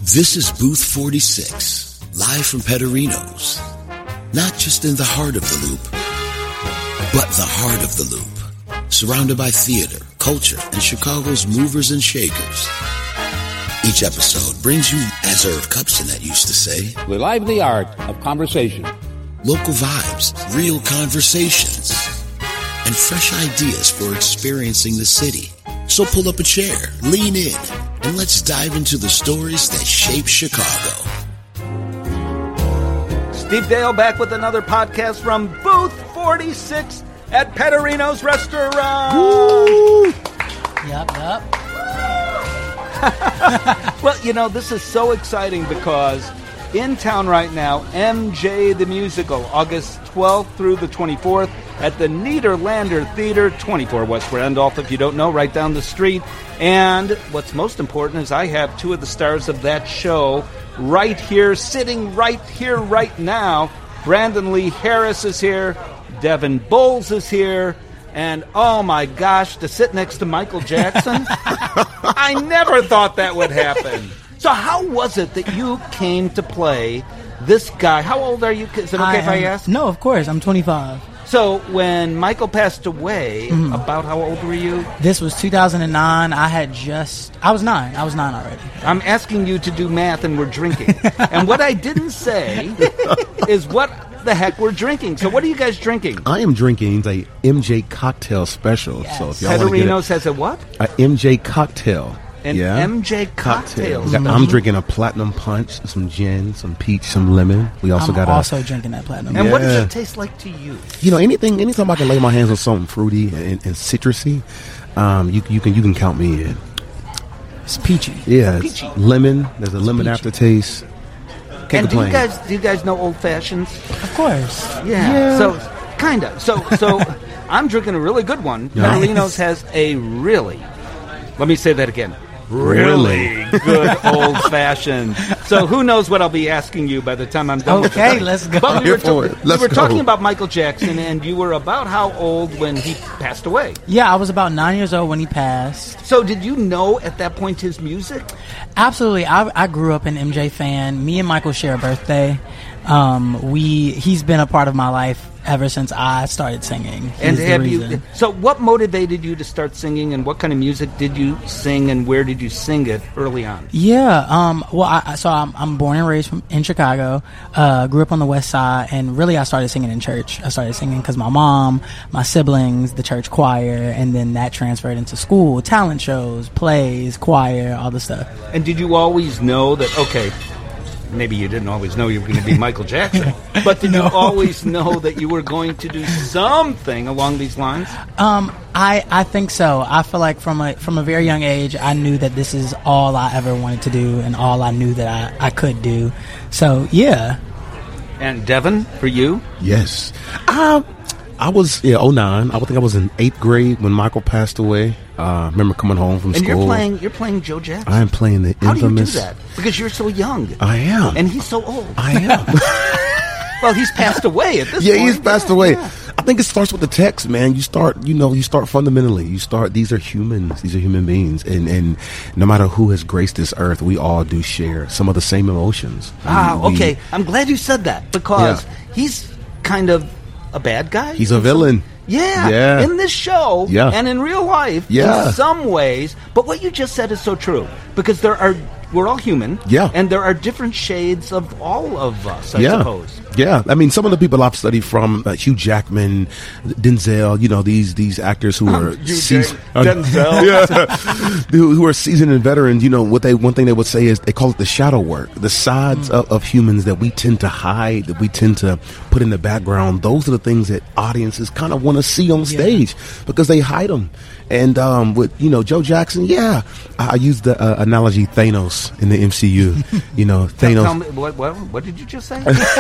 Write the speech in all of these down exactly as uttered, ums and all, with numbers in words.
This is Booth forty-six, live from Pederinos. Not just in the heart of the Loop, but the heart of the Loop. Surrounded by theater, culture, and Chicago's movers and shakers. Each episode brings you, as Irv Kupstanet used to say, the lively art of conversation. Local vibes, real conversations, and fresh ideas for experiencing the city. So pull up a chair, lean in, and let's dive into the stories that shape Chicago. Steve Dale back with another podcast from Booth forty-six at Pederinos Restaurant. Woo! Yup, yup. Well, you know, this is so exciting because in town right now, M J the Musical, August twelfth through the twenty-fourth at the Nederlander Theater, twenty-four West Randolph, if you don't know, right down the street. And what's most important is I have two of the stars of that show right here, sitting right here, right now. Brandon Lee Harris is here. Devin Bowles is here. And, oh, my gosh, to sit next to Michael Jackson? I never thought that would happen. So how was it that you came to play this guy? How old are you? Is it okay I if I am, ask? No, of course. I'm twenty-five. So when Michael passed away, mm-hmm. about how old were you? This was two thousand nine. I had just... I was nine. I was nine already. I'm asking you to do math, and we're drinking. And what I didn't say is what the heck we're drinking. So what are you guys drinking? I am drinking the M J Cocktail Special. Yes. So if y'all want to get Pederinos has a what? A M J Cocktail. An yeah. M J Cocktail. Mm-hmm. I'm drinking a Platinum Punch, some gin, some peach, some lemon. We also I'm got also a, drinking that Platinum. And yeah. what does it taste like to you? You know, anything, anytime I can lay my hands on something fruity and, and citrusy, um, you, you can you can count me in. It's peachy. Yeah, it's it's lemon. There's a it's lemon peachy. aftertaste. Can't and do you complain. guys do you guys know old fashions? Of course. Yeah. Yeah. So kinda. So so I'm drinking a really good one. Nice. Pederinos has a really let me say that again. Really good old fashioned. So who knows what I'll be asking you by the time I'm done. Okay, with let's go. But we were, Here for ta- it. Let's we were go. talking about Michael Jackson, and you were about how old when he passed away? Yeah, I was about nine years old when he passed. So did you know at that point his music? Absolutely. I, I grew up an M J fan. Me and Michael share a birthday. Um, we he's been a part of my life ever since I started singing. And He's the have you? reason. So, what motivated you to start singing, and what kind of music did you sing, and where did you sing it early on? Yeah. Um. Well, I, so I'm I'm born and raised from, in Chicago. Uh, grew up on the West Side, and really I started singing in church. I started singing because my mom, my siblings, the church choir, and then that transferred into school, talent shows, plays, choir, all the stuff. And did you always know that? Okay. Maybe you didn't always know you were going to be Michael Jackson, but did No. you always know that you were going to do something along these lines? Um, I, I think so. I feel like from a from a very young age, I knew that this is all I ever wanted to do and all I knew that I, I could do. So, yeah. And Devin, for you? Yes. Um, I was, yeah, oh nine. I would think I was in eighth grade when Michael passed away. Uh, remember coming home from And school. you're playing you're playing Joe Jackson. I am playing the How infamous. do you do that? Because you're so young. I am. And he's so old. I am. Well, he's passed away at this yeah, point. he's passed Yeah, away. yeah. I think it starts with the text, man. You start, you know, you start fundamentally. You start, these are humans. These are human beings. And, and no matter who has graced this earth, we all do share some of the same emotions. Ah, We- okay. I'm glad you said that because Yeah. he's kind of a bad guy. He's a villain. Yeah, Yeah. in this show Yeah. and in real life Yeah. in some ways. But what you just said is so true because there are we're all human. Yeah. And there are different shades of all of us, I yeah. suppose. Yeah, I mean, some of the people I've studied from uh, Hugh Jackman, Denzel, you know, these these actors who are Hugh seas- Jack- Denzel. yeah, who, who are seasoned and veterans. You know, what they one thing they would say is they call it the shadow work, the sides of, of humans that we tend to hide, that we tend to put in the background. Those are the things that audiences kind of want to see on stage because they hide them. And um, with you know Joe Jackson, yeah, I, I use the uh, analogy Thanos in the M C U. You know, Thanos. Tell me, what, what, what did you just say?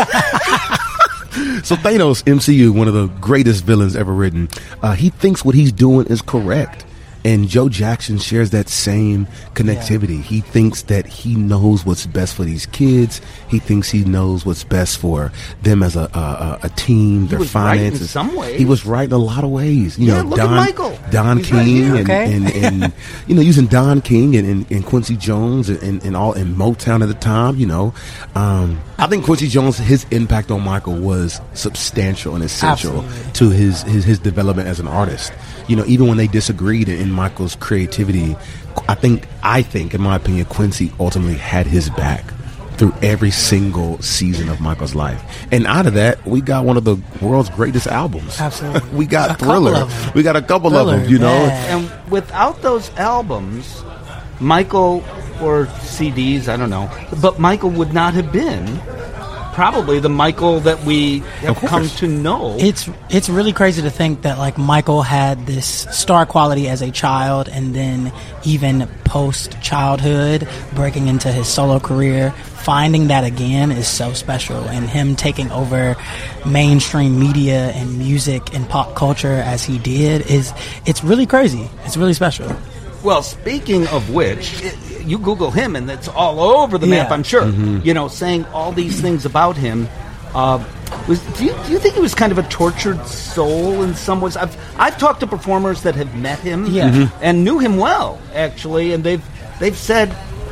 So Thanos, M C U, one of the greatest villains ever written, uh, he thinks what he's doing is correct. And Joe Jackson shares that same connectivity. Yeah. He thinks that he knows what's best for these kids. He thinks he knows what's best for them as a a, a team, he their was finances. Right in some ways. He was right in a lot of ways. You yeah, know, look Don, at Michael. Don He's King right and, okay. and, and, and you know, using Don King and, and, and Quincy Jones and, and, and all in Motown at the time. You know, um, I think Quincy Jones, his impact on Michael was substantial and essential Absolutely. to his, his his development as an artist. You know, even when they disagreed in Michael's creativity, I think, I think, in my opinion, Quincy ultimately had his back through every single season of Michael's life. And out of that, we got one of the world's greatest albums. Absolutely. we got A Thriller. We got a couple Thriller, of them, you know. yeah. And without those albums, Michael, or C Ds, I don't know, but Michael would not have been probably the Michael that we have come to know. It's it's really crazy to think that like Michael had this star quality as a child, and then even post childhood, breaking into his solo career, finding that again is so special. And him taking over mainstream media and music and pop culture as he did is it's really crazy. It's really special. Well, speaking of which, you Google him and it's all over the map, Yeah. I'm sure. Mm-hmm. You know, saying all these things about him. Uh, was do you, do you think he was kind of a tortured soul in some ways? I've I've talked to performers that have met him Yeah. Mm-hmm. and knew him well, actually, and they've they've said,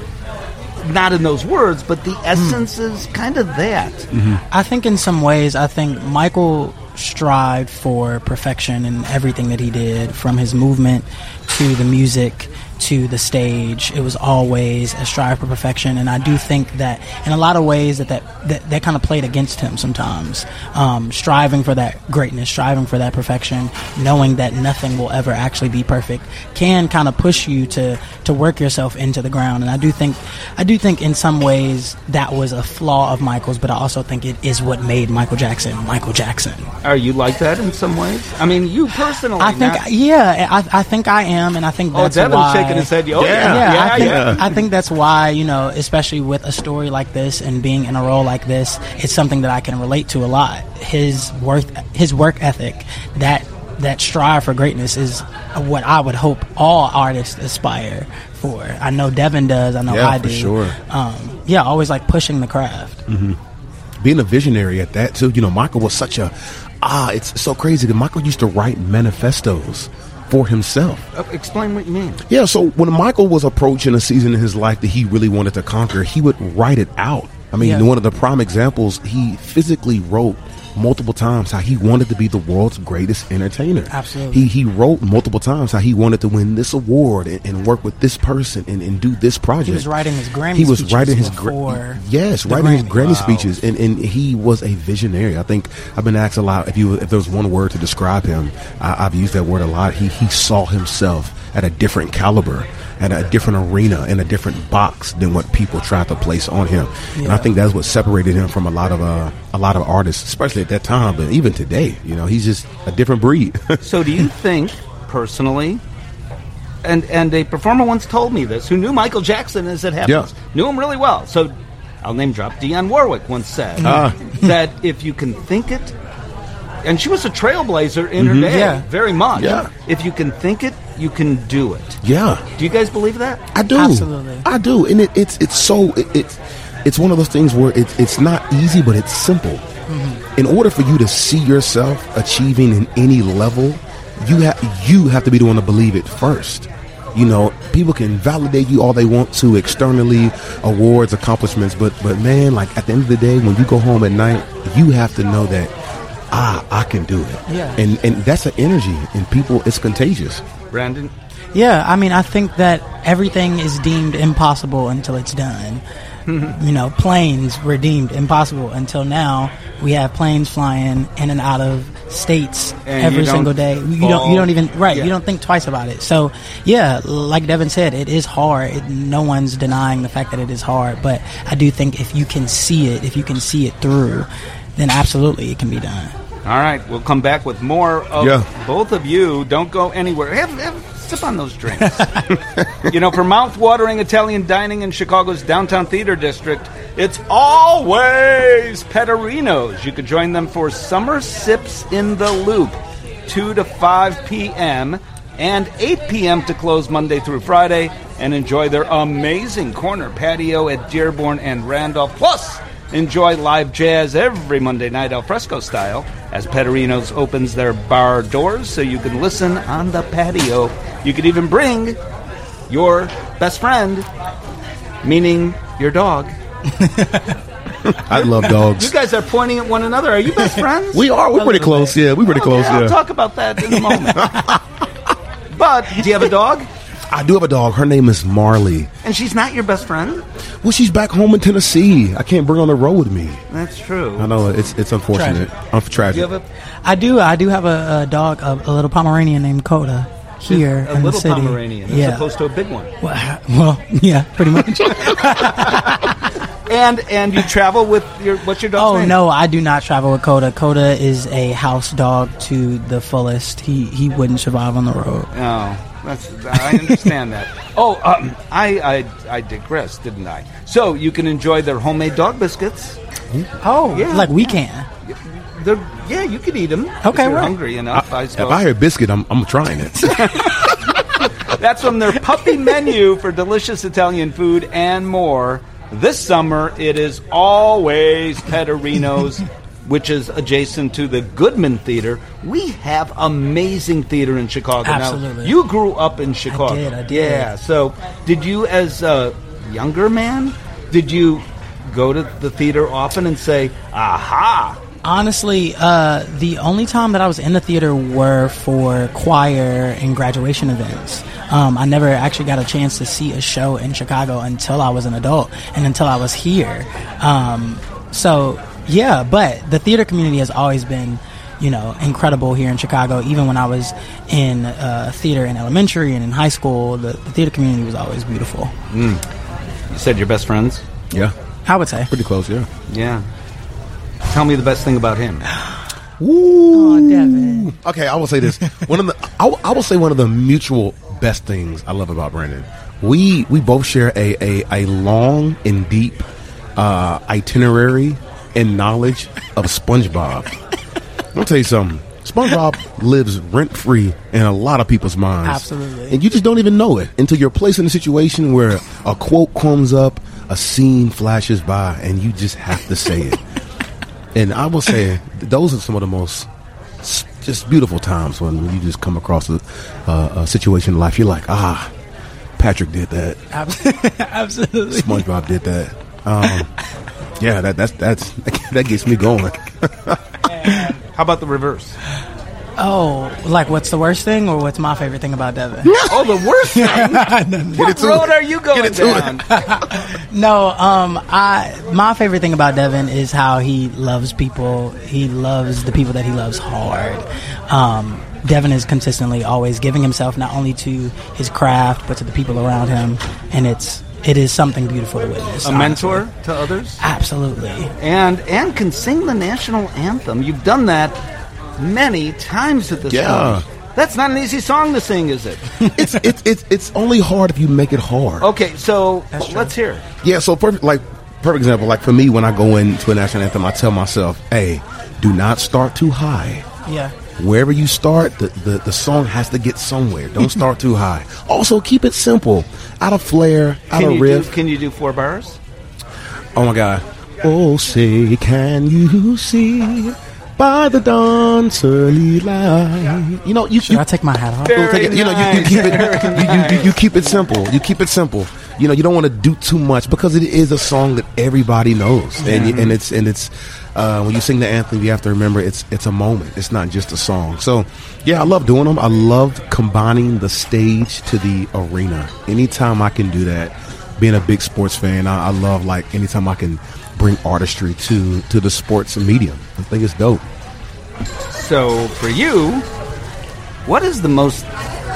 not in those words, but the essence mm. is kind of that. Mm-hmm. I think in some ways, I think Michael strived for perfection in everything that he did, from his movement to the music to the stage. It was always a strive for perfection, and I do think that in a lot of ways that that, that, that kind of played against him sometimes. Um, striving for that greatness, striving for that perfection, knowing that nothing will ever actually be perfect, can kind of push you to to work yourself into the ground. And I do think I do think in some ways that was a flaw of Michael's, but I also think it is what made Michael Jackson Michael Jackson. Are you like that in some ways? I mean, you personally. I think, not- yeah, I, I think I am, and I think Oh, that's Devin's why. shaking his head. Oh, Yeah. yeah, Yeah, yeah, I, think, yeah. I think that's why, you know, especially with a story like this and being in a role like this, it's something that I can relate to a lot. His worth, his work ethic, that that strive for greatness is what I would hope all artists aspire for. I know Devin does. I know Yeah, I for do. sure. Um, yeah, always like pushing the craft. Mm-hmm. Being a visionary at that too. You know, Michael was such a ah. It's so crazy that Michael used to write manifestos for himself. Uh, explain what you mean. Yeah, so when Michael was approaching a season in his life that he really wanted to conquer, he would write it out. I mean, Yeah. one of the prime examples, he physically wrote multiple times how he wanted to be the world's greatest entertainer. Absolutely. He he wrote multiple times how he wanted to win this award and, and work with this person and, and do this project. He was writing his Grammy He was speeches writing his before gra- yes, the writing his Grammy. Grammy speeches, and, and he was a visionary. I think I've been asked a lot if you if there was one word to describe him, I, I've used that word a lot. He he saw himself at a different caliber, at a different arena, in a different box than what people tried to place on him. And I Yeah. think that's what separated him from a lot of uh, a lot of artists, especially at that time, but even today. You know, he's just a different breed. So do you think, personally, and and a performer once told me this, who knew Michael Jackson as it happens, Yeah. knew him really well. So I'll name drop. Dionne Warwick once said Ah. that if you can think it, and she was a trailblazer in her day, Yeah. very much. Yeah. If you can think it, you can do it. Yeah. Do you guys believe that? I do. Absolutely. I do, and it, it's it's so it, it's it's one of those things where it's it's not easy, but it's simple. Mm-hmm. In order for you to see yourself achieving in any level, you have you have to be the one to believe it first. You know, people can validate you all they want to externally, awards, accomplishments, but but man, like at the end of the day, when you go home at night, you have to know that ah, I can do it. Yeah. And and that's an energy, and people, it's contagious. Brandon? Yeah, I mean, I think that everything is deemed impossible until it's done. You know, planes were deemed impossible until now. We have planes flying in and out of states And every you don't single day. You fall- don't, you don't even right. Yeah. You don't think twice about it. So, yeah, like Devin said, it is hard. It, no one's denying the fact that it is hard. But I do think if you can see it, if you can see it through, then absolutely it can be done. All right, we'll come back with more of Yeah. both of you. Don't go anywhere. Have, have sip on those drinks. You know, for mouth-watering Italian dining in Chicago's downtown theater district, it's always Pettarinos. You could join them for Summer Sips in the Loop, two to five p.m. and eight p.m. to close Monday through Friday, and enjoy their amazing corner patio at Dearborn and Randolph. Plus, enjoy live jazz every Monday night al fresco style as Pederinos opens their bar doors so you can listen on the patio. You could even bring your best friend, meaning your dog. I love dogs. You guys are pointing at one another. Are you best friends? We are. We're pretty close. Yeah, we're pretty Okay, close. I'll Yeah. talk about that in a moment. But, do you have a dog? I do have a dog. Her name is Marley. And she's not your best friend? Well, she's back home in Tennessee. I can't bring her on the road with me. That's true. I know it's it's unfortunate. I'm tragic. Do you have a, I do. I do have a, a dog, a, a little Pomeranian named Coda here a in little the city. Pomeranian as Yeah. opposed to a big one? Well, well, yeah, pretty much. And and you travel with your, what's your dog's Oh name? no, I do not travel with Coda. Coda is a house dog to the fullest. He he wouldn't survive on the road. Oh, that's, I understand that. Oh, um, I, I I digress, didn't I? So you can enjoy their homemade dog biscuits. Oh, Yeah. like we can. They're, yeah, you could eat them. Okay, if you're right. hungry enough, I, If suppose. I hear biscuit, I'm I'm trying it. That's from their puppy menu for delicious Italian food and more. This summer, it is always Pederinos, which is adjacent to the Goodman Theater. We have amazing theater in Chicago. Absolutely. Now, you grew up in Chicago. I did, I did. Yeah, so did you, as a younger man, did you go to the theater often and say, aha? Honestly, uh, the only time that I was in the theater were for choir and graduation events. Um, I never actually got a chance to see a show in Chicago until I was an adult and until I was here. Um, so, yeah, but the theater community has always been, you know, incredible here in Chicago. Even when I was in uh, theater in elementary and in high school, the, the theater community was always beautiful. You said your best friends? Yeah, I would say. pretty close. Yeah. Yeah. Tell me the best thing about him. Oh, Devin. Okay, I will say this. One of the I will, I will say one of the mutual best things I love about Brandon. We we both share a a, a long and deep uh, itinerary and knowledge of SpongeBob. I'll tell you something. SpongeBob lives rent free in a lot of people's minds. Absolutely. And you just don't even know it until you're placed in a situation where a quote comes up, a scene flashes by, and you just have to say it. And I will say, those are some of the most s- just beautiful times when, when you just come across a, uh, a situation in life. You're like, ah, Patrick did that. Absolutely. SpongeBob did that. Um, yeah, that that's that's that gets me going. How about the reverse? Oh, like what's the worst thing or what's my favorite thing about Devin? Oh, the worst thing? What to road it. are you going Get it to down? No, um, I my favorite thing about Devin is how he loves people. He loves the people that he loves hard. Um, Devin is consistently always giving himself not only to his craft but to the people around him, and it's it is something beautiful to witness. A honestly. mentor to others? Absolutely. And and can sing the national anthem. You've done that many times at this Yeah. point. That's not an easy song to sing, is it? it's it's it's it's only hard if you make it hard. Okay, so That's true. let's hear it. Yeah, so perfect. Like perfect example. Like for me, when I go into a national anthem, I tell myself, "Hey, do not start too high. Yeah. Wherever you start, the, the, the song has to get somewhere. Don't start too high. Also, keep it simple. Out of flair, out Can of you, riff. do, can you do four bars? Oh my God. Oh, say, can you see by the dawn's early light? You know, you, Should you, I take my hat off? Very take it, you know, you, you nice. keep it, you, you, you, you keep it simple. You keep it simple. You know, you don't want to do too much because it is a song that everybody knows, and you, and it's and it's uh, when you sing the anthem, you have to remember it's it's a moment. It's not just a song. So, yeah, I love doing them. I love combining the stage to the arena. Anytime I can do that, being a big sports fan, I, I love like anytime I can bring artistry to to the sports medium. I think it's dope. So for you, what is the most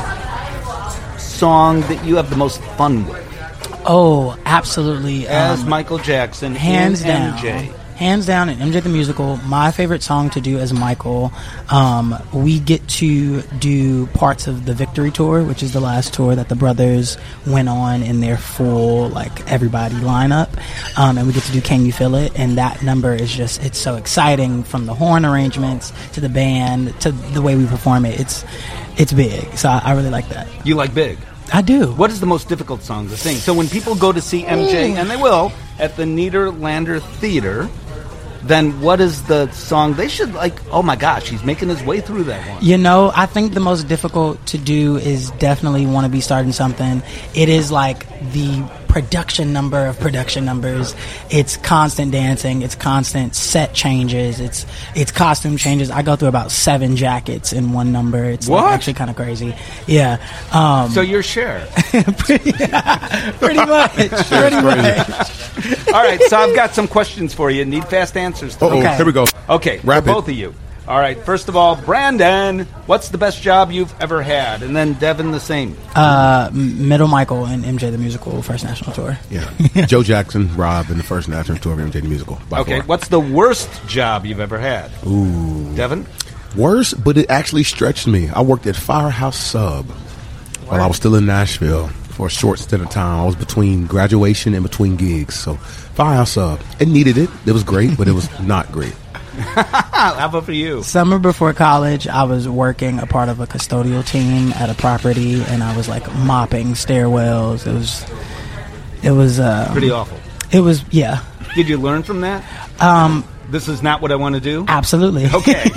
song that you have the most fun with? Oh, absolutely. As Um, Michael Jackson, hands in down, M J. hands down in M J the Musical, my favorite song to do as Michael. Um, we get to do parts of the Victory Tour, which is the last tour that the brothers went on in their full, like, everybody lineup. Um, and we get to do Can You Feel It? And that number is just, it's so exciting, from the horn arrangements to the band to the way we perform it. It's it's big. So I, I really like that. You like big. I do. What is the most difficult song to sing? So when people go to see M J, and they will, at the Nederlander Theater, then what is the song they should like, oh my gosh, he's making his way through that one? You know, I think the most difficult to do is definitely Want to Be Starting Something. It is like the production number of production numbers. It's constant dancing. It's constant set changes. It's it's costume changes. I go through about seven jackets in one number. It's like What? actually kind of crazy. Yeah. Um, So you're Cher. pretty, pretty much. Pretty much. All right, so I've got some questions for you. Need fast answers to Uh-oh, them. Okay. here we go. Okay, for Rapid. both of you. All right, first of all, Brandon, what's the best job you've ever had? And then Devin, the same. Uh, Middle Michael and M J the Musical First National Tour. Yeah. Joe Jackson, Rob, in the first national tour of M J the Musical. By Okay, far. what's the worst job you've ever had? Ooh. Devin? Worse, but it actually stretched me. I worked at Firehouse Sub while I was still in Nashville for a short stint of time. I was between graduation and between gigs. So Firehouse Sub, it needed it. It was great, but it was not great. How about for you? Summer before college, I was working a part of a custodial team at a property, and I was like mopping stairwells. It was, it was, uh, Pretty awful. it was, yeah, Did you learn from that? um, This is not what I want to do? absolutely. Okay.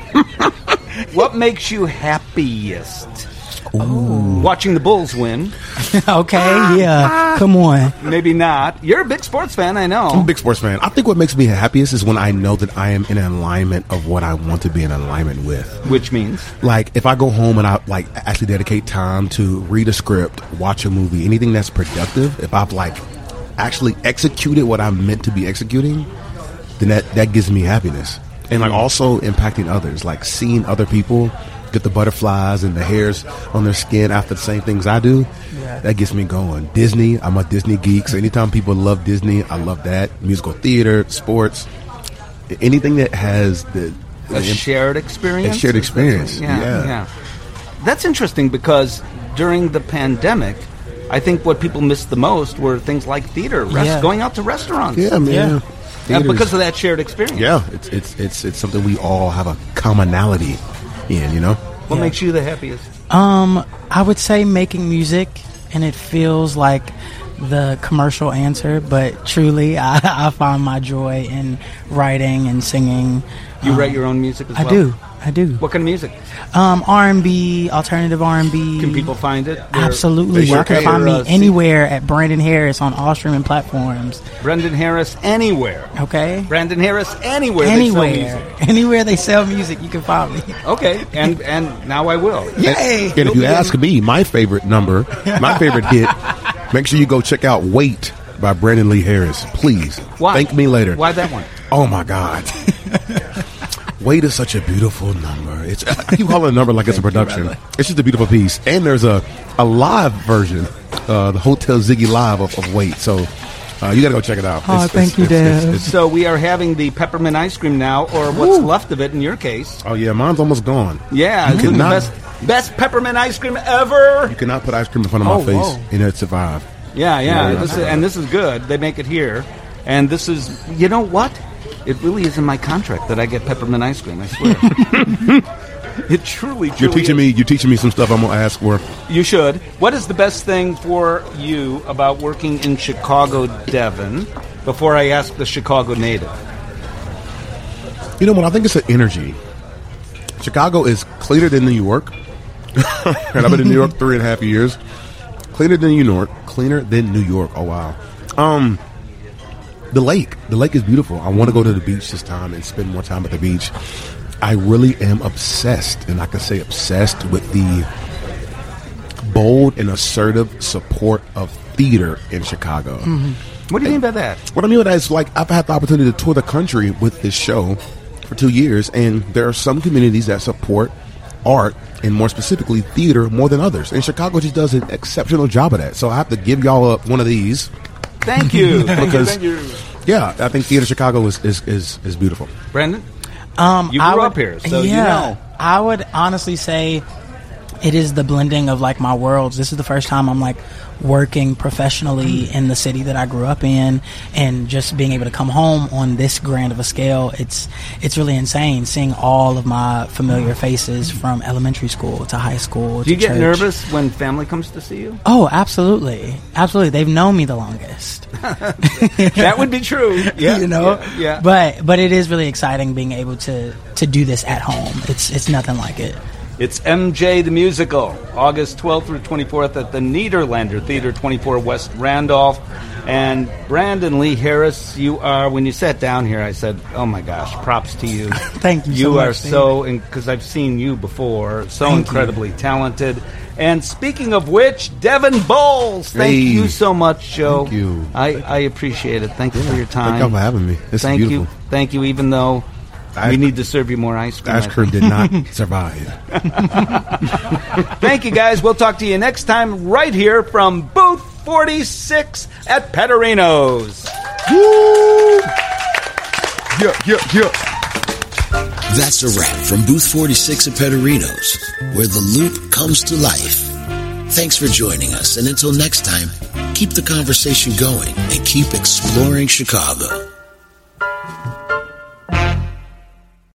What makes you happiest? Watching the Bulls win. Okay, yeah, come on. Maybe not. You're a big sports fan, I know. I'm a big sports fan. I think what makes me happiest is when I know that I am in alignment of what I want to be in alignment with. Which means? Like, if I go home and I, like, actually dedicate time to read a script, watch a movie, anything that's productive, if I've, like, actually executed what I'm meant to be executing, then that, that gives me happiness. And, like, also impacting others, like, seeing other people get the butterflies and the hairs on their skin after the same things I do, Yeah. that gets me going. Disney, I'm a Disney geek, so anytime people love Disney, I love that. Musical theater, sports, anything that has the... A the shared experience? A shared experience, Yeah, yeah. yeah. That's interesting because during the pandemic, I think what people missed the most were things like theater, rest, Yeah. going out to restaurants. Yeah, man. Yeah. Yeah, Theaters. because of that shared experience. Yeah, it's it's it's it's something we all have a commonality in, you know. What Yeah. makes you the happiest? Um, I would say making music, and it feels like the commercial answer, but truly, I, I find my joy in writing and singing. You Um, write your own music as I well? do. I do. What kind of music? Um, R and B, alternative R and B. Can people find it? Where- Absolutely. They sure Y'all can can. find me Uh, see- anywhere at Brandon Harris on all streaming platforms. Brendan Harris anywhere. Okay? Brandon Harris anywhere. They sell Anywhere. music. Anywhere they sell music, you can find me. Okay, and and now I will. Yay! And if you ask me, my favorite number, my favorite hit, make sure you go check out "Wait" by Brandon Lee Harris. Please, Why? thank me later. Why that one? Oh my God. Wait is such a beautiful number. It's I keep calling it a number like it's a production. It's just a beautiful piece. And there's a, a live version, uh, the Hotel Ziggy Live of, of Wait. So uh, you got to go check it out. Oh, thank you, Dad. So we are having the peppermint ice cream now, or what's left of it in your case. oh yeah, mine's almost gone. Yeah, You it's the cannot- best best peppermint ice cream ever. You cannot put ice cream in front of my Oh, face whoa. and it survive. Yeah, yeah, Yeah. this is, and this is good. They make it here, and this is, you know what? It really is in my contract that I get peppermint ice cream. I swear. It truly, truly You're teaching is. me. You're teaching me some stuff I'm gonna ask for. You should. What is the best thing for you about working in Chicago, Devin? Before I ask the Chicago native. You know what? I think it's an energy. Chicago is cleaner than New York, and I've been in New York three and a half years. Cleaner than New York. Cleaner than New York. Oh wow. Um, the lake. The lake is beautiful. I want to go to the beach this time and spend more time at the beach. I really am obsessed, and I can say obsessed with the bold and assertive support of theater in Chicago. What do you mean by that? What I mean by that is, like, I've had the opportunity to tour the country with this show for two years, and there are some communities that support art, and more specifically theater, more than others. And Chicago just does an exceptional job of that. So I have to give y'all up one of these. Thank you. Thank you. Because- Thank you. Yeah, I think theater Chicago is is, is, is beautiful. Brandon? Um, You I grew would- up here, so yeah, you know. I would honestly say it is the blending of like my worlds. This is the first time I'm like working professionally in the city that I grew up in, and just being able to come home on this grand of a scale. It's it's really insane seeing all of my familiar faces from elementary school to high school. Do you to get church. nervous when family comes to see you? Oh, absolutely, absolutely. They've known me the longest. That would be true. Yeah, you know. Yeah, yeah. But but it is really exciting being able to to do this at home. It's it's nothing like it. It's M J the Musical, August twelfth through twenty-fourth at the Nederlander Theater, twenty-four West Randolph. And Brandon Lee Harris, you are, when you sat down here, I said, oh my gosh, props to you. Thank you so You much, are so, because I've seen you before, so Thank incredibly you. talented. And speaking of which, Devin Bowles, thank Hey. you so much, Joe. Thank you. I, I appreciate it. Thank you for your time. Thank you for having me. This Thank is beautiful. you. Thank you, even though I- we need to serve you more ice cream. Ice cream did not survive. Thank you, guys. We'll talk to you next time right here from Booth forty-six at Petterino's. Woo! Yeah, yeah, yeah. That's a wrap from Booth forty-six at Petterino's, where the loop comes to life. Thanks for joining us, and until next time, keep the conversation going and keep exploring Chicago.